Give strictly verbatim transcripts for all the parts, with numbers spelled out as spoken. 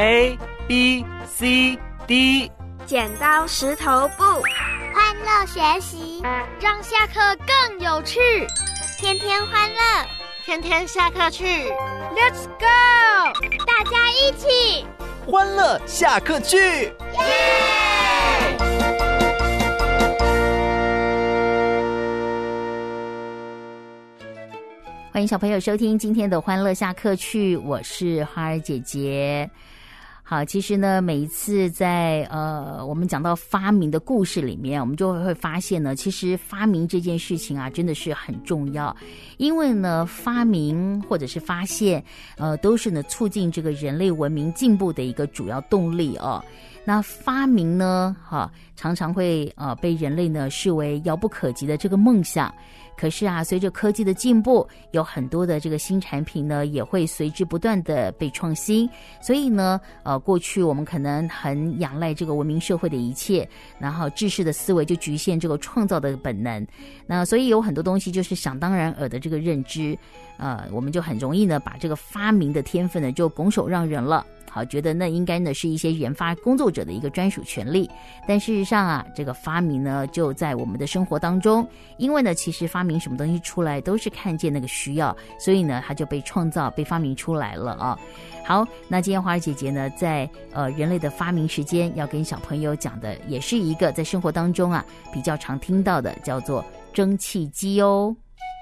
A B C D。 剪刀石头布， 欢乐学习， 让下课更有趣。 天天欢乐， 天天下课去 Let's go！ 大家一起欢乐下课去，耶！ 欢迎小朋友收听今天的欢乐下课去，我是花儿姐姐。好，其实呢，每一次在呃我们讲到发明的故事里面，我们就会发现呢，其实发明这件事情啊，真的是很重要。因为呢，发明或者是发现，呃，都是呢促进这个人类文明进步的一个主要动力哦。那发明呢，哈，常常会呃被人类呢视为遥不可及的这个梦想。可是啊，随着科技的进步，有很多的这个新产品呢，也会随之不断的被创新。所以呢，呃，过去我们可能很仰赖这个文明社会的一切，然后制式的思维就局限这个创造的本能。那所以有很多东西就是想当然尔的这个认知，呃，我们就很容易呢把这个发明的天分呢就拱手让人了。好，觉得那应该呢是一些研发工作者的一个专属权利，但事实上啊，这个发明呢就在我们的生活当中，因为呢，其实发明什么东西出来都是看见那个需要，所以呢，它就被创造、被发明出来了啊。好，那今天花儿姐姐呢，在呃人类的发明时间要跟小朋友讲的，也是一个在生活当中啊比较常听到的，叫做蒸汽机哦。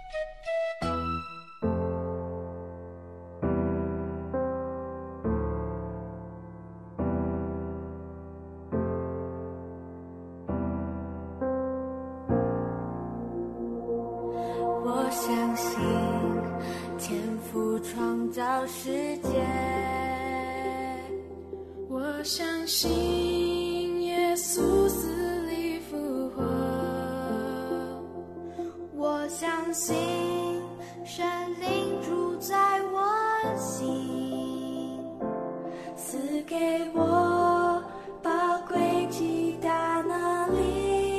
世界，我相信耶稣死里复活，我相信神灵住在我心，赐给我宝贵极大能力。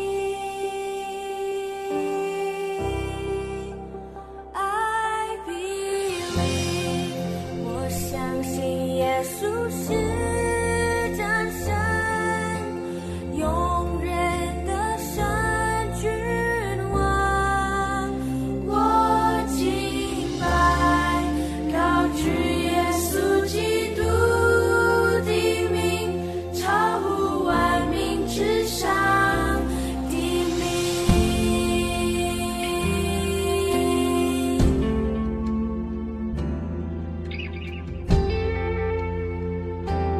耶稣是真神，永远的神君王，我敬拜高举耶稣基督的名，超乎万民之上的名。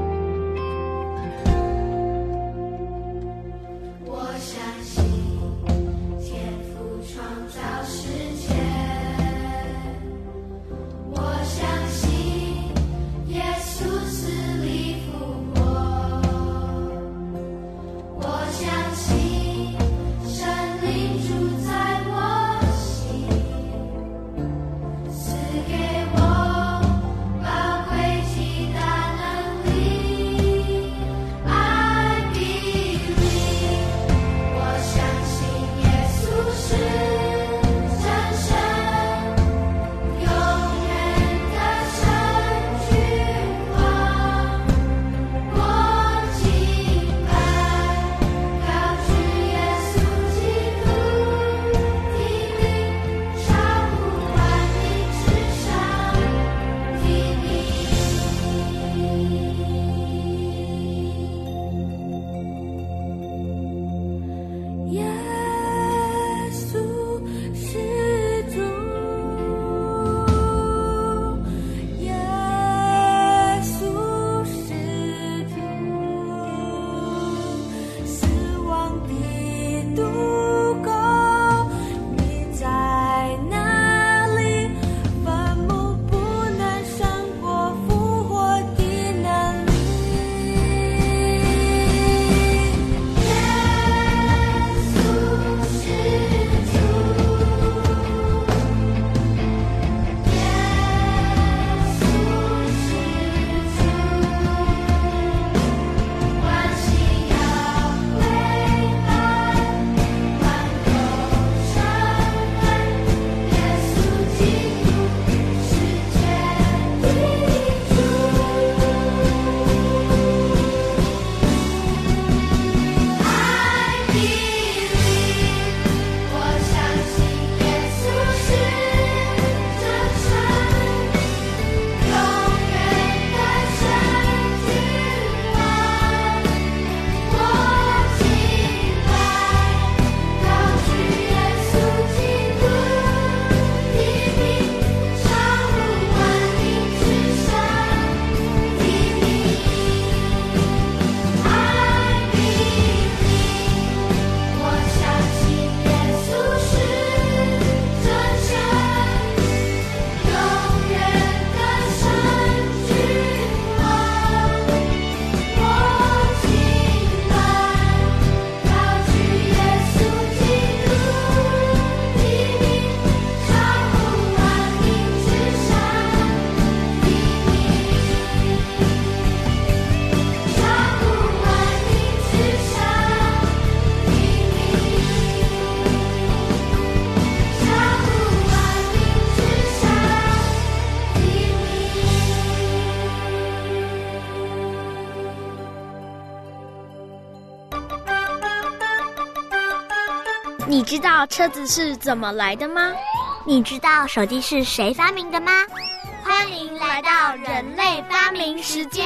你知道车子是怎么来的吗？ 你知道手机是谁发明的吗？欢迎来到人类发明时间。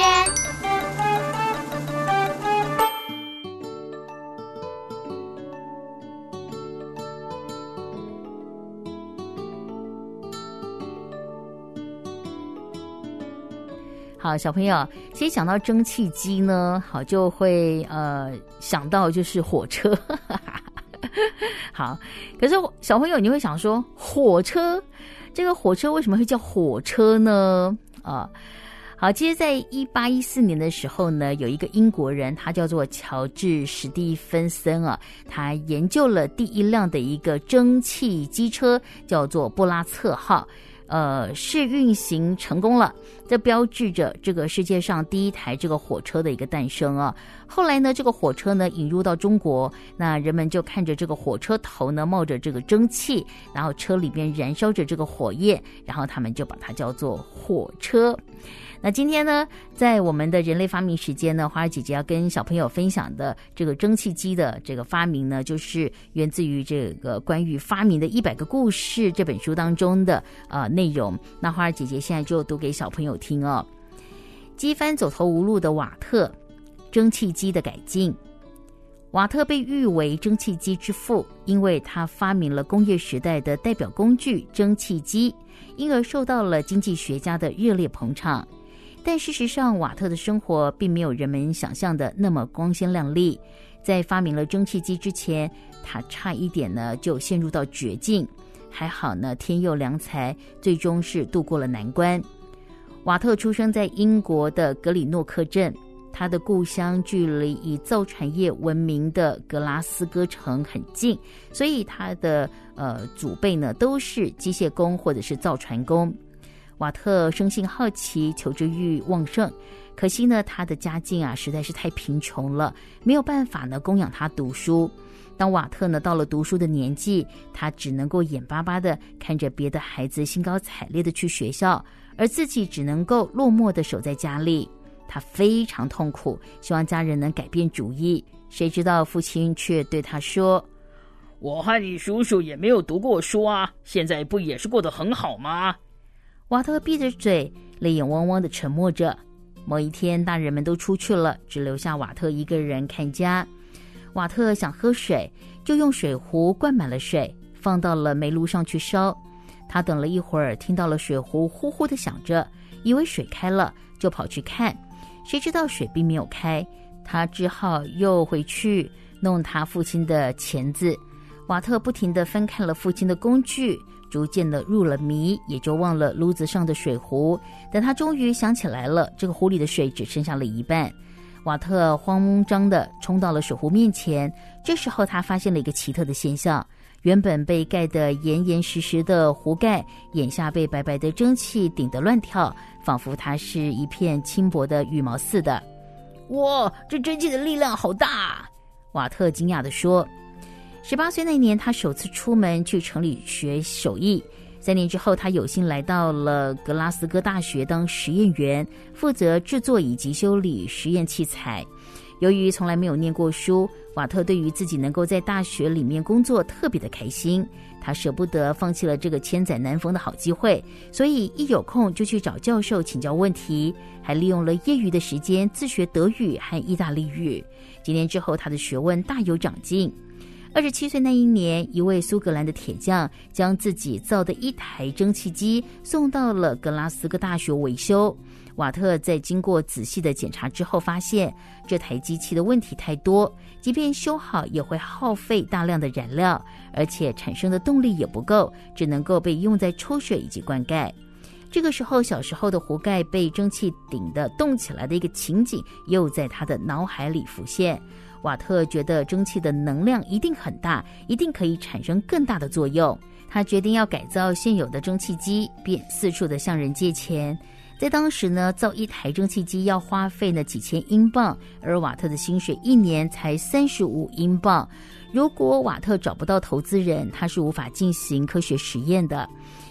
好，小朋友，其实讲到蒸汽机呢，好就会呃想到就是火车。好，可是小朋友你会想说，火车这个火车为什么会叫火车呢？啊，好，其实在一八一四年的时候呢，有一个英国人，他叫做乔治史蒂芬森啊，他研究了第一辆的一个蒸汽机车，叫做布拉策号。呃，试运行成功了，这标志着这个世界上第一台这个火车的一个诞生啊。后来呢，这个火车呢引入到中国，那人们就看着这个火车头呢冒着这个蒸汽，然后车里面燃烧着这个火焰，然后他们就把它叫做火车。那今天呢，在我们的人类发明时间呢，花儿姐姐要跟小朋友分享的这个蒸汽机的这个发明呢，就是源自于这个关于发明的一百个故事这本书当中的呃内容。那花儿姐姐现在就读给小朋友听哦。机帆走投无路的瓦特，蒸汽机的改进。瓦特被誉为蒸汽机之父，因为他发明了工业时代的代表工具蒸汽机，因而受到了经济学家的热烈捧场。但事实上，瓦特的生活并没有人们想象的那么光鲜亮丽。在发明了蒸汽机之前，他差一点呢就陷入到绝境。还好呢，天佑良才，最终是度过了难关。瓦特出生在英国的格里诺克镇，他的故乡距离以造船业闻名的格拉斯哥城很近，所以他的呃祖辈呢都是机械工或者是造船工。瓦特生性好奇，求知欲旺盛，可惜呢他的家境啊实在是太贫穷了，没有办法呢供养他读书。当瓦特呢到了读书的年纪，他只能够眼巴巴的看着别的孩子兴高采烈的去学校，而自己只能够落寞的守在家里。他非常痛苦，希望家人能改变主意，谁知道父亲却对他说， 我和你叔叔也没有读过书啊，现在不也是过得很好吗？ 瓦特闭着嘴，泪眼汪汪的沉默着。某一天，大人们都出去了，只留下瓦特一个人看家。瓦特想喝水，就用水壶灌满了水，放到了煤炉上去烧。他等了一会儿，听到了水壶呼呼的响着，以为水开了，就跑去看，谁知道水并没有开。他只好又回去弄他父亲的钳子。瓦特不停地翻看了父亲的工具，逐渐的入了迷，也就忘了炉子上的水壶。等他终于想起来了，这个壶里的水只剩下了一半。瓦特慌张地冲到了水壶面前，这时候他发现了一个奇特的现象，原本被盖得严严实实的壶盖，眼下被白白的蒸汽顶得乱跳，仿佛它是一片轻薄的羽毛似的。哇，这蒸汽的力量好大！瓦特惊讶地说。十八岁那年，他首次出门去城里学手艺。三年之后，他有幸来到了格拉斯哥大学当实验员，负责制作以及修理实验器材。由于从来没有念过书，瓦特对于自己能够在大学里面工作特别的开心。他舍不得放弃了这个千载难逢的好机会，所以一有空就去找教授请教问题，还利用了业余的时间自学德语和意大利语。几年之后，他的学问大有长进。二十七岁那一年，一位苏格兰的铁匠将自己造的一台蒸汽机送到了格拉斯哥大学维修。瓦特在经过仔细的检查之后，发现这台机器的问题太多，即便修好也会耗费大量的燃料，而且产生的动力也不够，只能够被用在抽水以及灌溉。这个时候，小时候的壶盖被蒸汽顶得动起来的一个情景又在他的脑海里浮现。瓦特觉得蒸汽的能量一定很大，一定可以产生更大的作用。他决定要改造现有的蒸汽机，便四处的向人借钱。在当时呢，造一台蒸汽机要花费呢几千英镑，而瓦特的薪水一年才三十五英镑。如果瓦特找不到投资人，他是无法进行科学实验的。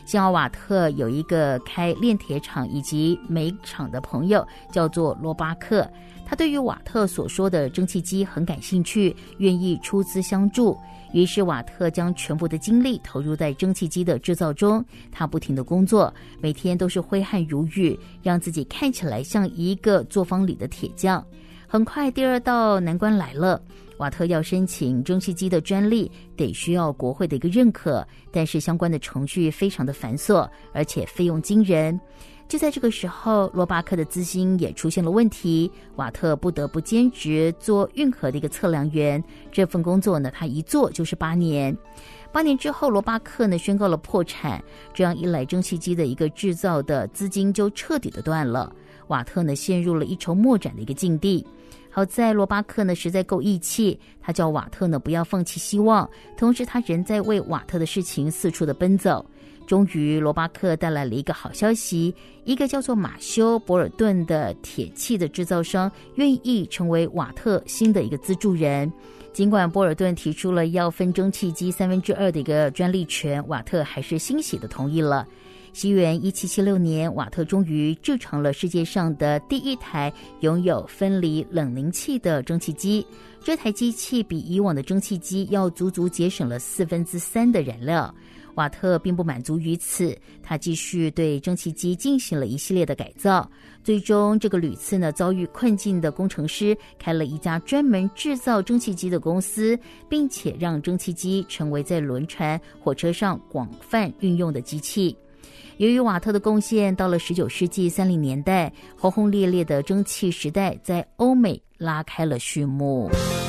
幸好瓦特有一个开炼铁厂以及煤厂的朋友，叫做罗巴克。他对于瓦特所说的蒸汽机很感兴趣，愿意出资相助。于是瓦特将全部的精力投入在蒸汽机的制造中，他不停的工作，每天都是挥汗如雨，让自己看起来像一个作坊里的铁匠。很快第二道难关来了，瓦特要申请蒸汽机的专利，得需要国会的一个认可，但是相关的程序非常的繁琐，而且费用惊人。就在这个时候，罗巴克的资金也出现了问题，瓦特不得不兼职做运河的一个测量员。这份工作呢，他一做就是八年。八年之后，罗巴克呢宣告了破产，这样一来，蒸汽机的一个制造的资金就彻底的断了。瓦特呢陷入了一筹莫展的一个境地。好在罗巴克呢实在够义气，他叫瓦特呢不要放弃希望，同时他仍在为瓦特的事情四处的奔走。终于罗巴克带来了一个好消息，一个叫做马修·博尔顿的铁器的制造商愿意成为瓦特新的一个资助人。尽管波尔顿提出了要分蒸汽机三分之二的一个专利权，瓦特还是欣喜的同意了。西元一七七六年，瓦特终于制成了世界上的第一台拥有分离冷凝器的蒸汽机。这台机器比以往的蒸汽机要足足节省了四分之三的燃料。瓦特并不满足于此，他继续对蒸汽机进行了一系列的改造。最终这个屡次呢遭遇困境的工程师开了一家专门制造蒸汽机的公司，并且让蒸汽机成为在轮船、火车上广泛运用的机器。由于瓦特的贡献，到了十九世纪三十年代，轰轰烈烈的蒸汽时代在欧美拉开了序幕。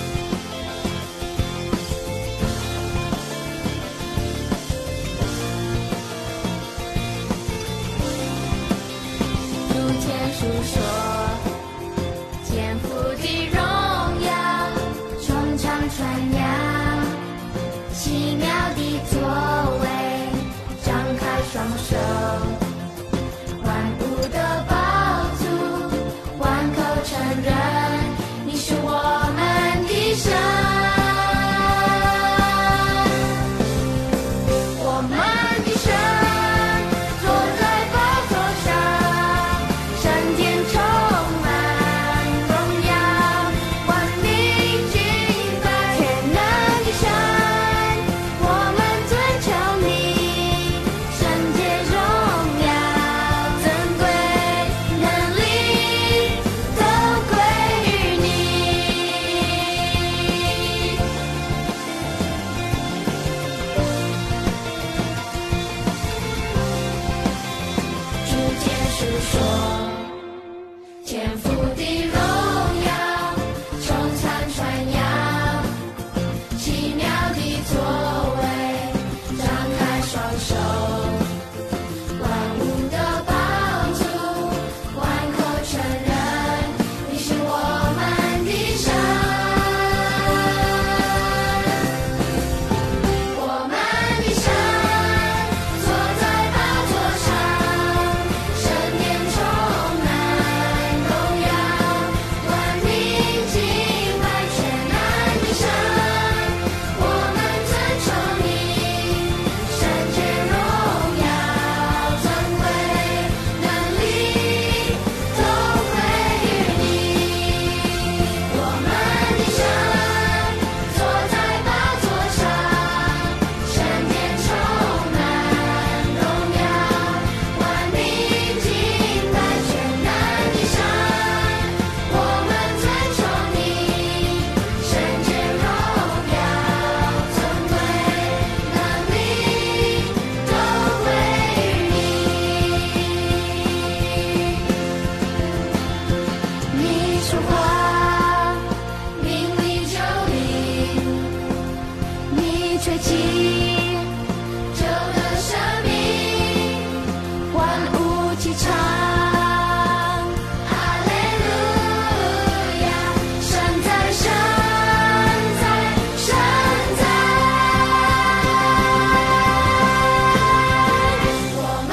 述说天父的荣耀，穹苍传扬，奇妙的作为，张开双手，万物的宝足，万口承认你是我们的神。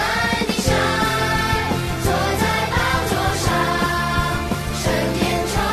神殿中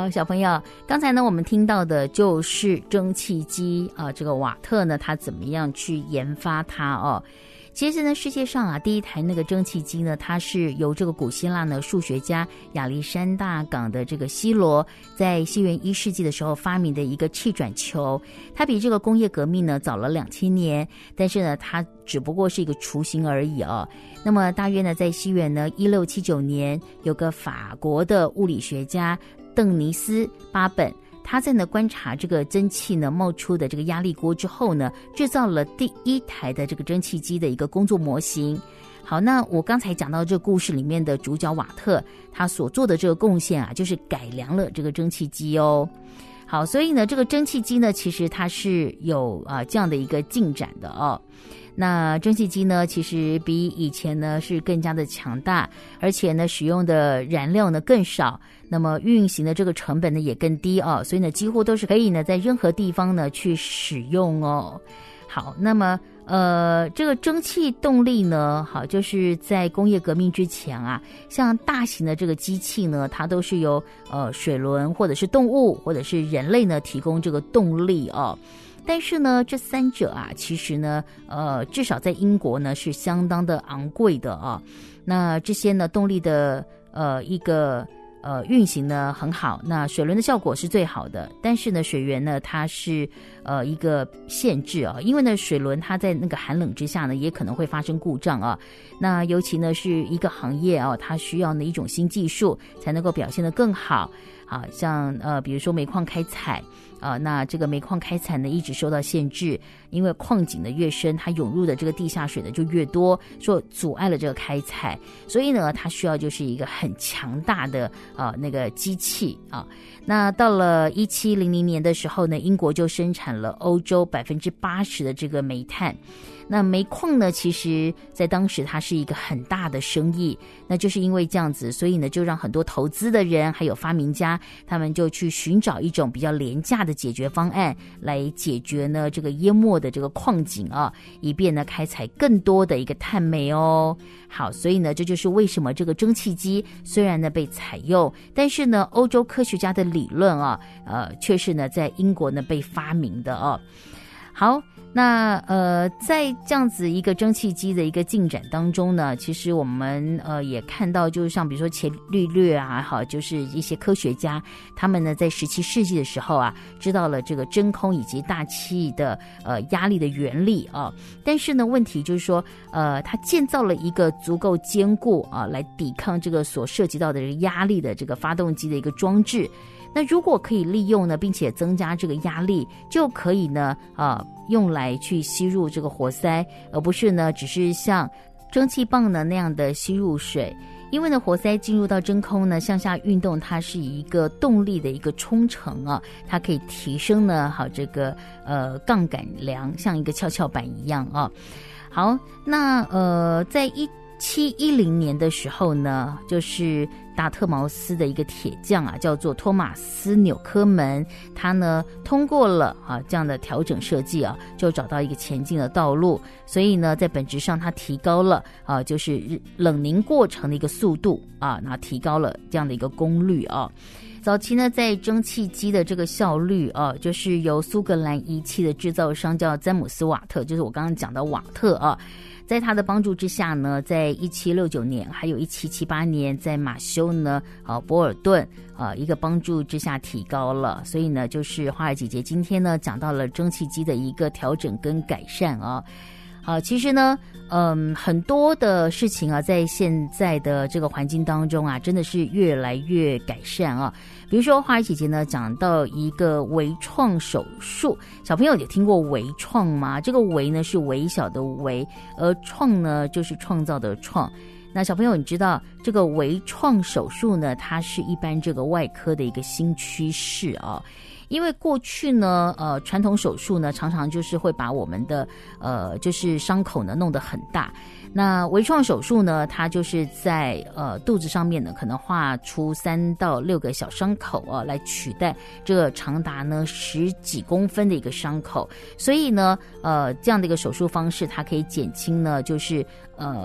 好，小朋友，刚才呢我们听到的就是蒸汽机啊、呃，这个瓦特呢他怎么样去研发它哦。其实呢，世界上啊，第一台那个蒸汽机呢，它是由这个古希腊呢数学家亚历山大港的这个希罗在西元一世纪的时候发明的一个气转球。它比这个工业革命呢早了两千年，但是呢，它只不过是一个雏形而已哦。那么大约呢，在西元呢一六七九年，有个法国的物理学家邓尼斯巴本。他在呢观察这个蒸汽呢冒出的这个压力锅之后呢，制造了第一台的这个蒸汽机的一个工作模型。好，那我刚才讲到这个故事里面的主角瓦特，他所做的这个贡献啊，就是改良了这个蒸汽机哦。好，所以呢，这个蒸汽机呢，其实它是有啊、呃、这样的一个进展的哦。那蒸汽机呢，其实比以前呢是更加的强大，而且呢使用的燃料呢更少，那么运行的这个成本呢也更低哦，所以呢几乎都是可以呢在任何地方呢去使用哦。好，那么呃这个蒸汽动力呢，好，就是在工业革命之前啊，像大型的这个机器呢，它都是由呃水轮或者是动物或者是人类呢提供这个动力哦。但是呢，这三者啊，其实呢，呃，至少在英国呢是相当的昂贵的啊。那这些呢，动力的呃一个呃运行呢很好，那水轮的效果是最好的。但是呢，水源呢它是呃一个限制啊，因为呢水轮它在那个寒冷之下呢也可能会发生故障啊。那尤其呢是一个行业啊，它需要呢一种新技术才能够表现得更好。好像呃，比如说煤矿开采啊、呃，那这个煤矿开采呢一直受到限制，因为矿井的越深，它涌入的这个地下水呢就越多，说阻碍了这个开采，所以呢，它需要就是一个很强大的啊、呃、那个机器啊。那到了一七零零年的时候呢，英国就生产了欧洲百分之八十的这个煤炭。那煤矿呢，其实在当时它是一个很大的生意，那就是因为这样子，所以呢，就让很多投资的人还有发明家，他们就去寻找一种比较廉价的解决方案，来解决呢这个淹没的这个矿井啊，以便呢开采更多的一个碳煤哦。好，所以呢，这就是为什么这个蒸汽机虽然呢被采用，但是呢，欧洲科学家的理论啊，呃，却是呢在英国呢被发明的哦。好。那呃，在这样子一个蒸汽机的一个进展当中呢，其实我们呃也看到，就是像比如说伽利略啊，好，就是一些科学家，他们呢在十七世纪的时候啊，知道了这个真空以及大气的呃压力的原理啊。但是呢，问题就是说，呃，他建造了一个足够坚固啊，来抵抗这个所涉及到的这个压力的这个发动机的一个装置。那如果可以利用呢，并且增加这个压力，就可以呢，呃，用来去吸入这个活塞，而不是呢，只是像蒸汽棒呢那样的吸入水。因为呢，活塞进入到真空呢，向下运动，它是一个动力的一个冲程啊，它可以提升呢，好这个呃杠杆梁，像一个跷跷板一样啊。好，那呃，在一七一零年的时候呢，就是达特茅斯的一个铁匠啊，叫做托马斯纽科门，他呢通过了啊这样的调整设计啊，就找到一个前进的道路，所以呢，在本质上它提高了啊，就是冷凝过程的一个速度啊，那提高了这样的一个功率啊。早期呢，在蒸汽机的这个效率啊，就是由苏格兰仪器的制造商叫詹姆斯瓦特，就是我刚刚讲的瓦特啊。在他的帮助之下呢，在一七六九年还有一七七八年，在马修呢呃博尔顿呃一个帮助之下提高了，所以呢就是花儿姐姐今天呢讲到了蒸汽机的一个调整跟改善啊。好，其实呢嗯很多的事情啊，在现在的这个环境当中啊，真的是越来越改善啊。比如说花儿姐姐呢讲到一个微创手术，小朋友有听过微创吗？这个微呢是微小的微，而创呢就是创造的创。那小朋友你知道这个微创手术呢，它是一般这个外科的一个新趋势啊。因为过去呢，呃，传统手术呢，常常就是会把我们的呃，就是伤口呢弄得很大。那微创手术呢，它就是在呃肚子上面呢，可能画出三到六个小伤口啊，来取代这个长达呢十几公分的一个伤口。所以呢，呃，这样的一个手术方式，它可以减轻呢，就是呃。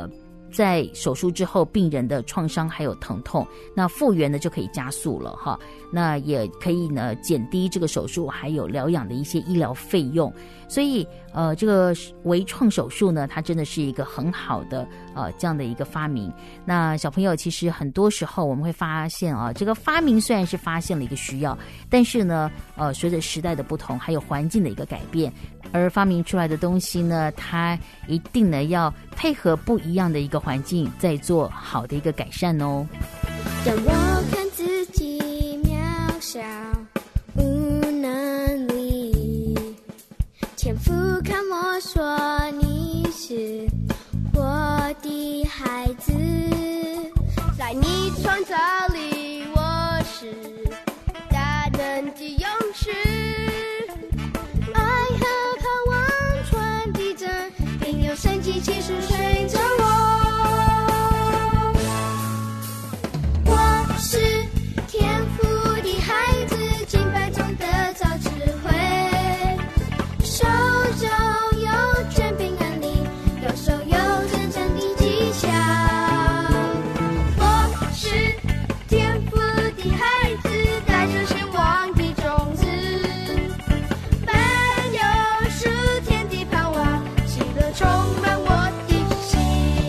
在手术之后病人的创伤还有疼痛，那复原呢就可以加速了哈，那也可以呢减低这个手术还有疗养的一些医疗费用。所以呃这个微创手术呢，它真的是一个很好的呃这样的一个发明。那小朋友其实很多时候我们会发现啊，这个发明虽然是发现了一个需要，但是呢呃随着时代的不同还有环境的一个改变，而发明出来的东西呢，它一定呢要配合不一样的一个环境，再做好的一个改善哦。 让我看自己渺小无能力，天父看我说你是我的孩子，在你创造里我是大能的勇士，爱和盼望传递着，并有神迹奇事随着我。我是天父的孩子，敬拜中得着智慧，手中有权柄能力，右手有真正的技巧。我是天父的孩子，带着希望的种子，满有属天的盼望，喜乐充满我的心。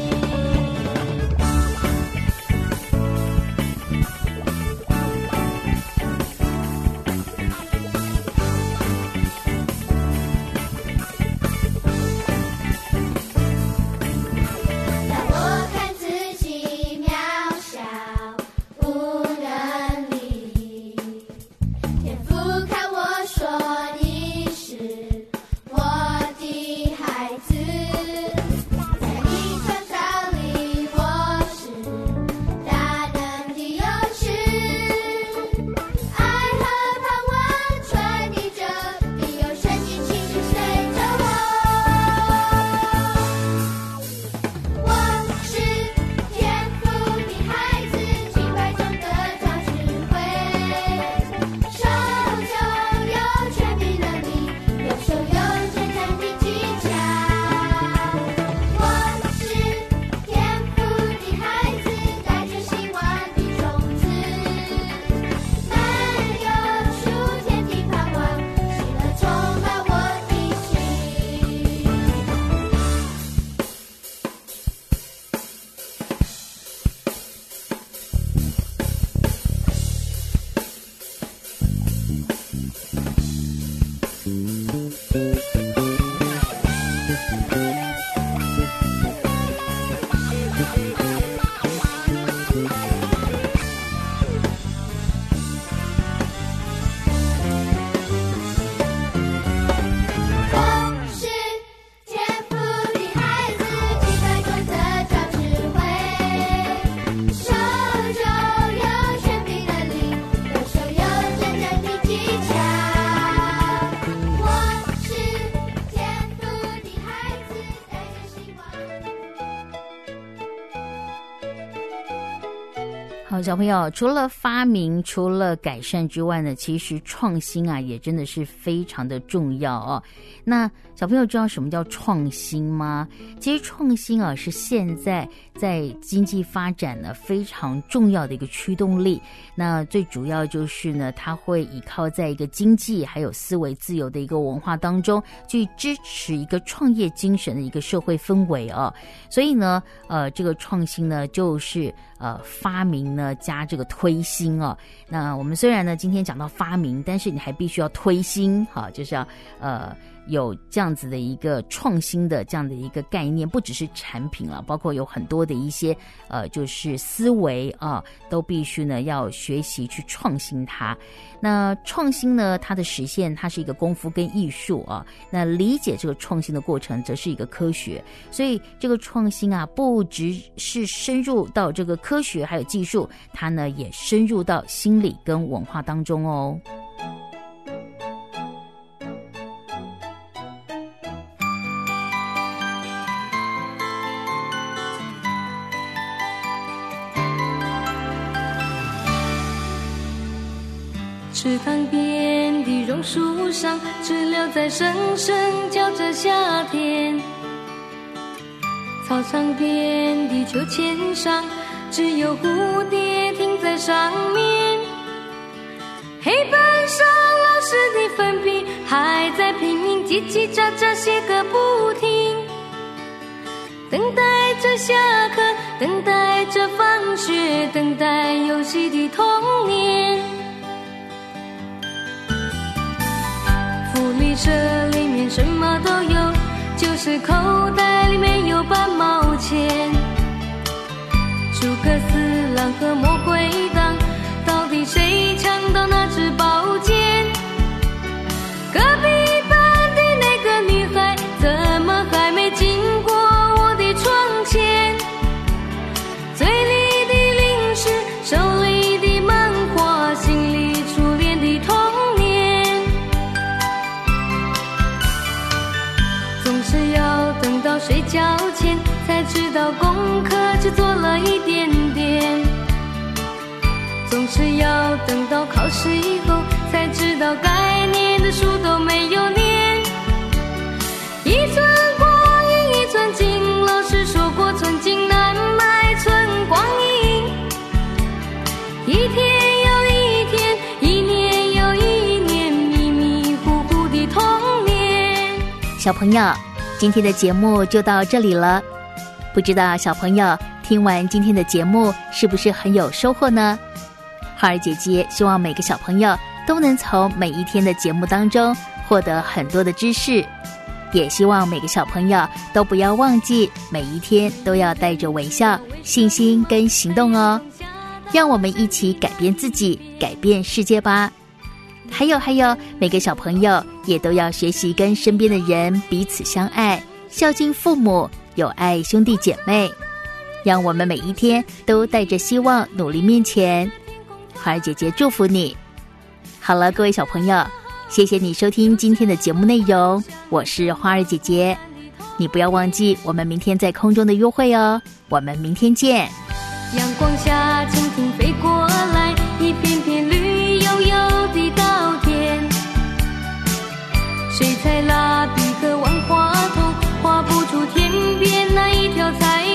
让我看自己渺小无能力，天父看我说你是我的孩子，在你创造里我是大能的勇士，爱和盼望传递着，必有神迹奇事随着我。我是天父的孩子，敬拜中得着智慧，手中有权柄能力，右手有真正的技巧。我是天父的孩子，带着希望的种子，满有属天的盼望，喜乐充满我的心。我是天父的孩子，敬拜中得着智慧，手中有权柄能力，右手有真正的技巧。我是天父的孩子，带着希望。 好，小朋友，除了发明，除了改善之外呢，其实创新啊，也真的是非常的重要哦。那小朋友知道什么叫创新吗？其实创新啊，是现在在经济发展呢非常重要的一个驱动力。那最主要就是呢，它会依靠在一个经济还有思维自由的一个文化当中，去支持一个创业精神的一个社会氛围哦。所以呢，呃，这个创新呢，就是呃发明呢加这个推新哦。那我们虽然呢今天讲到发明，但是你还必须要推新，哈，就是要呃有这样子的一个创新的这样的一个概念，不只是产品了，包括有很多的一些呃就是思维啊，都必须呢要学习去创新它。那创新呢，它的实现它是一个功夫跟艺术啊，那理解这个创新的过程则是一个科学。所以这个创新啊，不只是深入到这个科学还有技术，它呢也深入到心理跟文化当中哦。 池塘边的榕树上，知了在声声叫着夏天。 操场边的秋千上，只有蝴蝶停在上面。黑板上老师的粉笔还在拼命叽叽喳喳写个不停，等待着下课，等待着放学，等待游戏的童年。福利社里面什么都有，就是口袋里面有半毛钱。诸葛四郎和魔鬼党，到底谁抢到那支宝剑？隔壁班的那个女孩怎么还没经过我的窗前？嘴里的零食，手里的漫画，心里初恋的童年。总是要等到睡觉前才知道功课只做了一点点，总是要等到考试以后才知道该念的书都没有念。一寸光阴一寸金，老师说过寸金难买寸光阴。一天又一天，一年又一年，迷迷糊糊的童年。 小朋友，今天的节目就到这里了。不知道小朋友听完今天的节目是不是很有收获呢？花儿姐姐希望每个小朋友都能从每一天的节目当中获得很多的知识，也希望每个小朋友都不要忘记每一天都要带着微笑、信心跟行动哦。让我们一起改变自己，改变世界吧。还有还有，每个小朋友也都要学习跟身边的人彼此相爱，孝敬父母，有爱兄弟姐妹。让我们每一天都带着希望努力面前。花儿姐姐祝福你。好了，各位小朋友，谢谢你收听今天的节目内容，我是花儿姐姐。你不要忘记我们明天在空中的约会哦，我们明天见。 阳光下蜻蜓飞过来，一片片绿油油的稻田，水彩蜡笔和万花筒画不出天边那一条彩